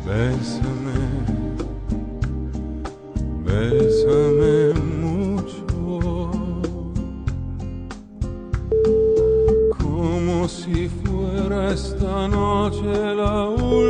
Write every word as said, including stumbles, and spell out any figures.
Bésame, bésame mucho, como si fuera esta noche la última.